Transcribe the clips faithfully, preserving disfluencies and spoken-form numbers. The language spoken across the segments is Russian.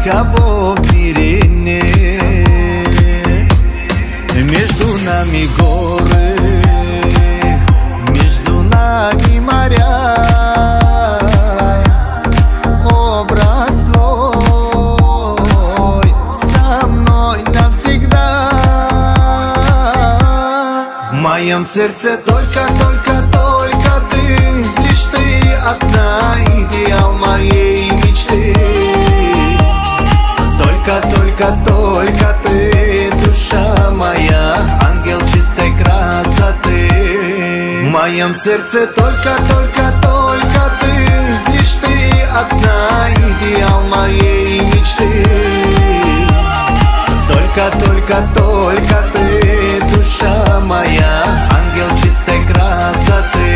кого в мире нет. Между нами горы, между нами моря. Образ твой со мной навсегда. В моем сердце только, только, только ты. Лишь ты одна, идеал моей мечты. Только, только, только ты, душа моя, ангел чистой красоты. В моем сердце только, только, только ты. Лишь ты одна, идеал моей мечты. Только, только, только ты, душа моя, ангел чистой красоты.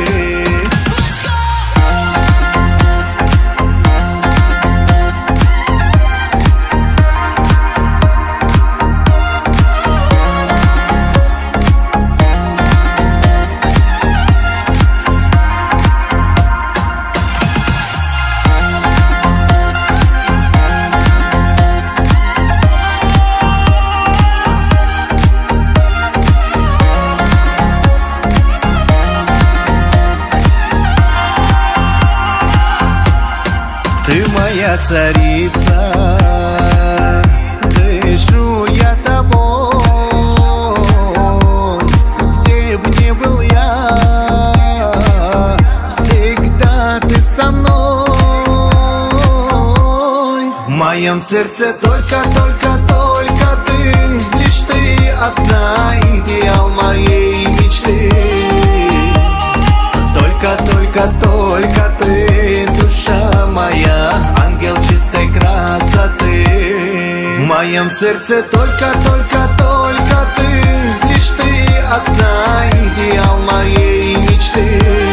Ты моя царица, дышу я тобой. Где б ни был я, всегда ты со мной. В моем сердце только, только, только ты. Лишь ты одна, идеал моей мечты. Только, только, только ты, душа моя, ангел чистой красоты. В моем сердце только, только, только ты. Лишь ты одна, идеал моей мечты.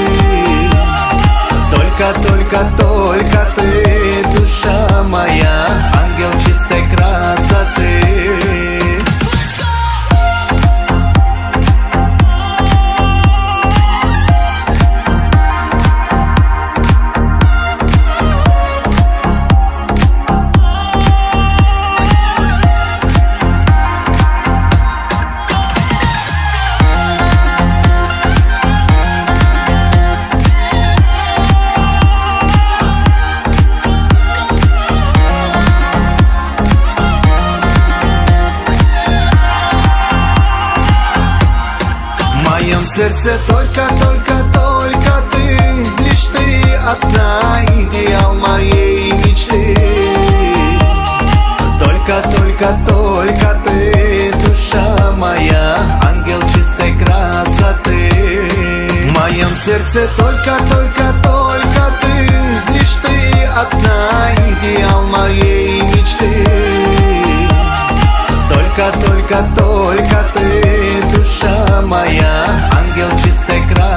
Только, только, только ты, душа моя, ангел чистой красоты. В моем сердце только, только, только ты. Лишь ты одна, идеал моей мечты. Только, только, только ты, душа моя, ангел чистой красоты. В моем сердце только, только, только ты. Лишь ты одна, идеал моей мечты. Только, только, только ты, душа моя, ангел чистой красоты.